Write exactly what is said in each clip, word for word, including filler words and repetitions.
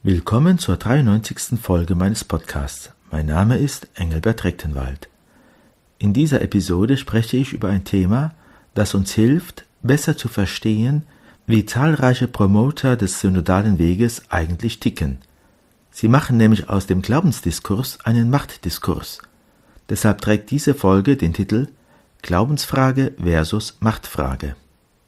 Willkommen zur dreiundneunzigsten Folge meines Podcasts. Mein Name ist Engelbert Rechtenwald. In dieser Episode spreche ich über ein Thema, das uns hilft, besser zu verstehen, wie zahlreiche Promoter des synodalen Weges eigentlich ticken. Sie machen nämlich aus dem Glaubensdiskurs einen Machtdiskurs. Deshalb trägt diese Folge den Titel Glaubensfrage versus Machtfrage.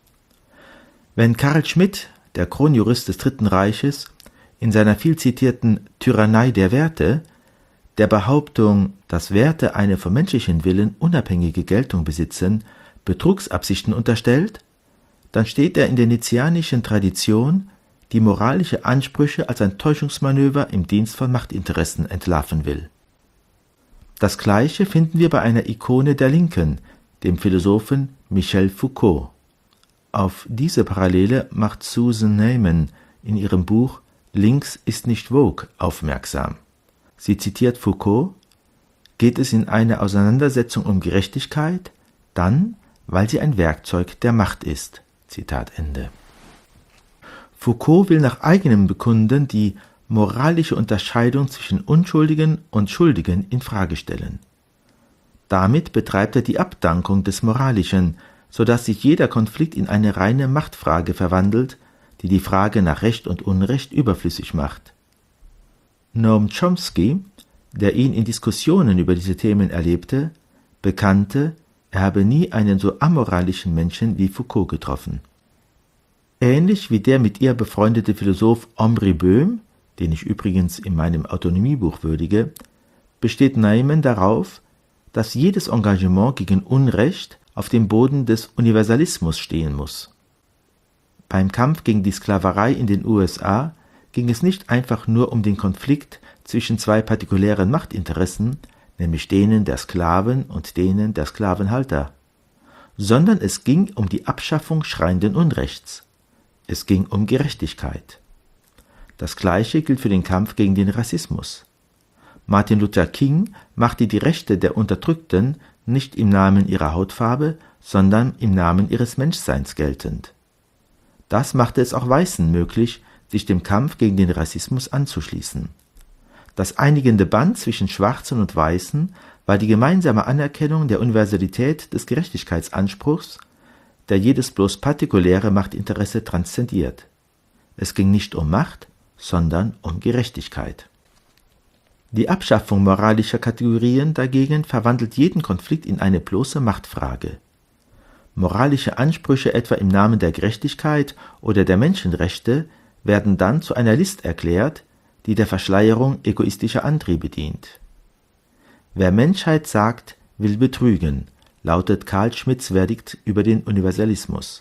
Wenn Carl Schmitt, der Kronjurist des Dritten Reiches, in seiner viel zitierten Tyrannei der Werte der Behauptung, dass Werte eine vom menschlichen Willen unabhängige Geltung besitzen, Betrugsabsichten unterstellt, dann steht er in der nizianischen Tradition, die moralische Ansprüche als ein Täuschungsmanöver im Dienst von Machtinteressen entlarven will. Das Gleiche finden wir bei einer Ikone der Linken, dem Philosophen Michel Foucault. Auf diese Parallele macht Susan Neiman in ihrem Buch Links ist nicht Vogue aufmerksam. Sie zitiert Foucault: Geht es in einer Auseinandersetzung um Gerechtigkeit, dann, weil sie ein Werkzeug der Macht ist. Zitat Ende. Foucault will nach eigenem Bekunden die moralische Unterscheidung zwischen Unschuldigen und Schuldigen in Frage stellen. Damit betreibt er die Abdankung des Moralischen, sodass sich jeder Konflikt in eine reine Machtfrage verwandelt, die die Frage nach Recht und Unrecht überflüssig macht. Noam Chomsky, der ihn in Diskussionen über diese Themen erlebte, bekannte, er habe nie einen so amoralischen Menschen wie Foucault getroffen. Ähnlich wie der mit ihr befreundete Philosoph Omri Böhm, den ich übrigens in meinem Autonomiebuch würdige, besteht Neiman darauf, dass jedes Engagement gegen Unrecht auf dem Boden des Universalismus stehen muss. Beim Kampf gegen die Sklaverei in den U S A ging es nicht einfach nur um den Konflikt zwischen zwei partikulären Machtinteressen, nämlich denen der Sklaven und denen der Sklavenhalter, sondern es ging um die Abschaffung schreienden Unrechts. Es ging um Gerechtigkeit. Das Gleiche gilt für den Kampf gegen den Rassismus. Martin Luther King machte die Rechte der Unterdrückten nicht im Namen ihrer Hautfarbe, sondern im Namen ihres Menschseins geltend. Das machte es auch Weißen möglich, sich dem Kampf gegen den Rassismus anzuschließen. Das einigende Band zwischen Schwarzen und Weißen war die gemeinsame Anerkennung der Universalität des Gerechtigkeitsanspruchs, der jedes bloß partikuläre Machtinteresse transzendiert. Es ging nicht um Macht, sondern um Gerechtigkeit. Die Abschaffung moralischer Kategorien dagegen verwandelt jeden Konflikt in eine bloße Machtfrage. Moralische Ansprüche etwa im Namen der Gerechtigkeit oder der Menschenrechte werden dann zu einer List erklärt, die der Verschleierung egoistischer Antriebe dient. Wer Menschheit sagt, will betrügen, lautet Carl Schmitts Verdikt über den Universalismus.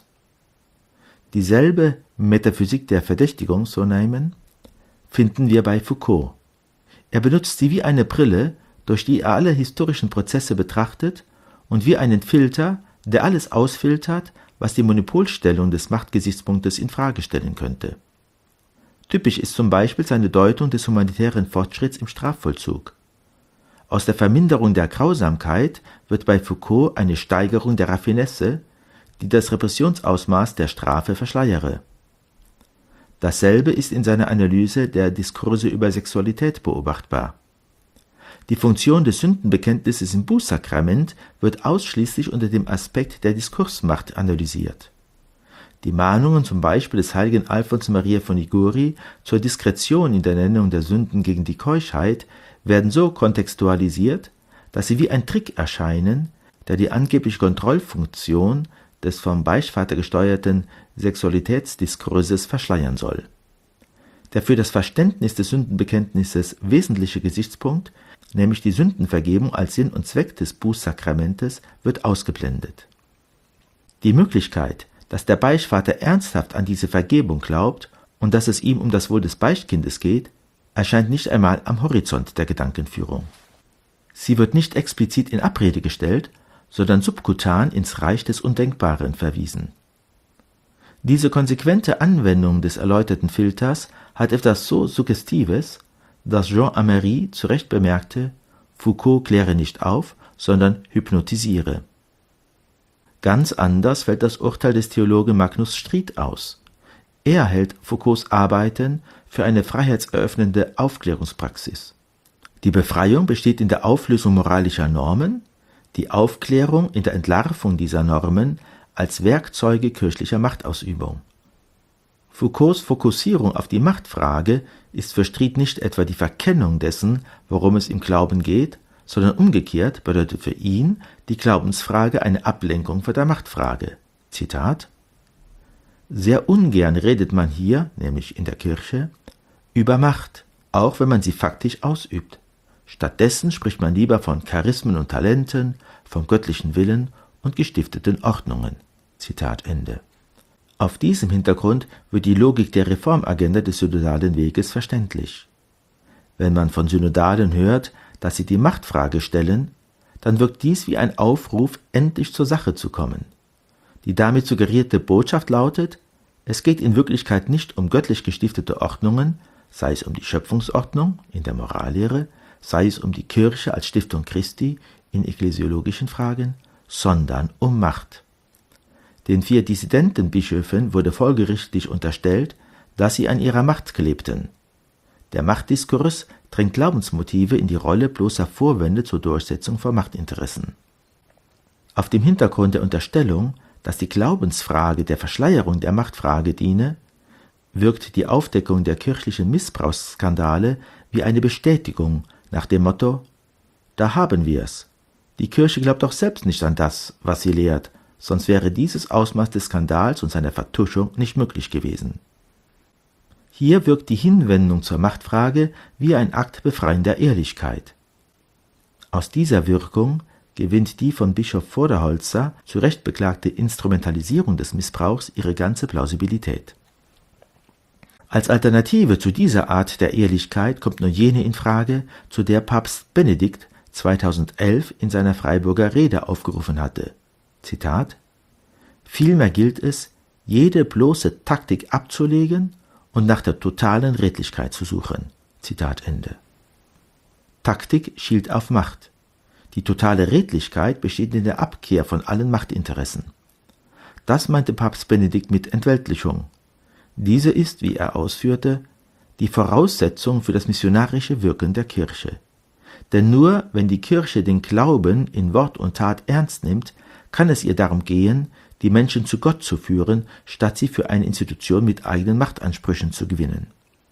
Dieselbe Metaphysik der Verdächtigung, so Neiman, finden wir bei Foucault. Er benutzt sie wie eine Brille, durch die er alle historischen Prozesse betrachtet und wie einen Filter, der alles ausfiltert, was die Monopolstellung des Machtgesichtspunktes in Frage stellen könnte. Typisch ist zum Beispiel seine Deutung des humanitären Fortschritts im Strafvollzug. Aus der Verminderung der Grausamkeit wird bei Foucault eine Steigerung der Raffinesse, die das Repressionsausmaß der Strafe verschleiere. Dasselbe ist in seiner Analyse der Diskurse über Sexualität beobachtbar. Die Funktion des Sündenbekenntnisses im Bußsakrament wird ausschließlich unter dem Aspekt der Diskursmacht analysiert. Die Mahnungen zum Beispiel des heiligen Alfons Maria von Liguori zur Diskretion in der Nennung der Sünden gegen die Keuschheit werden so kontextualisiert, dass sie wie ein Trick erscheinen, der die angebliche Kontrollfunktion des vom Beichtvater gesteuerten Sexualitätsdiskurses verschleiern soll. Der für das Verständnis des Sündenbekenntnisses wesentliche Gesichtspunkt, nämlich die Sündenvergebung als Sinn und Zweck des Bußsakramentes, wird ausgeblendet. Die Möglichkeit, dass der Beichtvater ernsthaft an diese Vergebung glaubt und dass es ihm um das Wohl des Beichtkindes geht, erscheint nicht einmal am Horizont der Gedankenführung. Sie wird nicht explizit in Abrede gestellt, sondern subkutan ins Reich des Undenkbaren verwiesen. Diese konsequente Anwendung des erläuterten Filters hat etwas so Suggestives, dass Jean Amery zu Recht bemerkte, Foucault kläre nicht auf, sondern hypnotisiere. Ganz anders fällt das Urteil des Theologen Magnus Stried aus. Er hält Foucaults Arbeiten für eine freiheitseröffnende Aufklärungspraxis. Die Befreiung besteht in der Auflösung moralischer Normen, die Aufklärung in der Entlarvung dieser Normen als Werkzeuge kirchlicher Machtausübung. Foucaults Fokussierung auf die Machtfrage ist für Stried nicht etwa die Verkennung dessen, worum es im Glauben geht, sondern umgekehrt bedeutet für ihn die Glaubensfrage eine Ablenkung von der Machtfrage. Zitat: Sehr ungern redet man hier, nämlich in der Kirche, über Macht, auch wenn man sie faktisch ausübt. Stattdessen spricht man lieber von Charismen und Talenten, vom göttlichen Willen und gestifteten Ordnungen. Zitat Ende. Auf diesem Hintergrund wird die Logik der Reformagenda des synodalen Weges verständlich. Wenn man von Synodalen hört, dass sie die Machtfrage stellen, dann wirkt dies wie ein Aufruf, endlich zur Sache zu kommen. Die damit suggerierte Botschaft lautet, es geht in Wirklichkeit nicht um göttlich gestiftete Ordnungen, sei es um die Schöpfungsordnung in der Morallehre, sei es um die Kirche als Stiftung Christi in ekklesiologischen Fragen, sondern um Macht. Den vier Dissidentenbischöfen wurde folgerichtig unterstellt, dass sie an ihrer Macht klebten. Der Machtdiskurs drängt Glaubensmotive in die Rolle bloßer Vorwände zur Durchsetzung von Machtinteressen. Auf dem Hintergrund der Unterstellung, dass die Glaubensfrage der Verschleierung der Machtfrage diene, wirkt die Aufdeckung der kirchlichen Missbrauchsskandale wie eine Bestätigung nach dem Motto: Da haben wir's. Die Kirche glaubt doch selbst nicht an das, was sie lehrt, sonst wäre dieses Ausmaß des Skandals und seiner Vertuschung nicht möglich gewesen. Hier wirkt die Hinwendung zur Machtfrage wie ein Akt befreiender Ehrlichkeit. Aus dieser Wirkung gewinnt die von Bischof Voderholzer zu Recht beklagte Instrumentalisierung des Missbrauchs ihre ganze Plausibilität. Als Alternative zu dieser Art der Ehrlichkeit kommt nur jene in Frage, zu der Papst Benedikt zweitausendelf in seiner Freiburger Rede aufgerufen hatte. Zitat: Vielmehr gilt es, jede bloße Taktik abzulegen und nach der totalen Redlichkeit zu suchen. Zitat Ende. Taktik schielt auf Macht. Die totale Redlichkeit besteht in der Abkehr von allen Machtinteressen. Das meinte Papst Benedikt mit Entweltlichung. Diese ist, wie er ausführte, die Voraussetzung für das missionarische Wirken der Kirche. Denn nur wenn die Kirche den Glauben in Wort und Tat ernst nimmt, kann es ihr darum gehen, die Menschen zu Gott zu führen, statt sie für eine Institution mit eigenen Machtansprüchen zu gewinnen.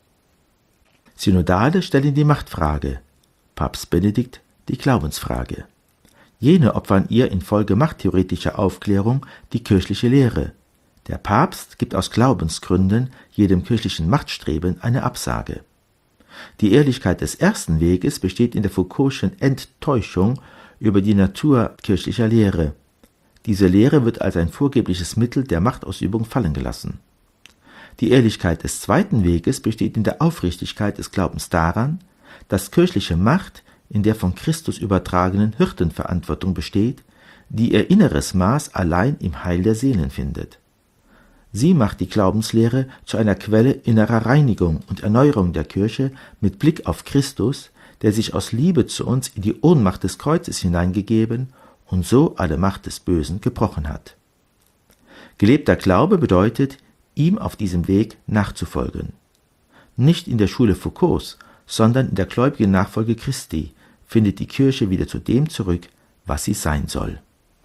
Synodale stellen die Machtfrage, Papst Benedikt die Glaubensfrage. Jene opfern ihr infolge machttheoretischer Aufklärung die kirchliche Lehre. Der Papst gibt aus Glaubensgründen jedem kirchlichen Machtstreben eine Absage. Die Ehrlichkeit des ersten Weges besteht in der Foucault'schen Enttäuschung über die Natur kirchlicher Lehre. Diese Lehre wird als ein vorgebliches Mittel der Machtausübung fallen gelassen. Die Ehrlichkeit des zweiten Weges besteht in der Aufrichtigkeit des Glaubens daran, dass kirchliche Macht in der von Christus übertragenen Hirtenverantwortung besteht, die ihr inneres Maß allein im Heil der Seelen findet. Sie macht die Glaubenslehre zu einer Quelle innerer Reinigung und Erneuerung der Kirche mit Blick auf Christus, der sich aus Liebe zu uns in die Ohnmacht des Kreuzes hineingegeben und so alle Macht des Bösen gebrochen hat. Gelebter Glaube bedeutet, ihm auf diesem Weg nachzufolgen. Nicht in der Schule Foucaults, sondern in der gläubigen Nachfolge Christi findet die Kirche wieder zu dem zurück, was sie sein soll.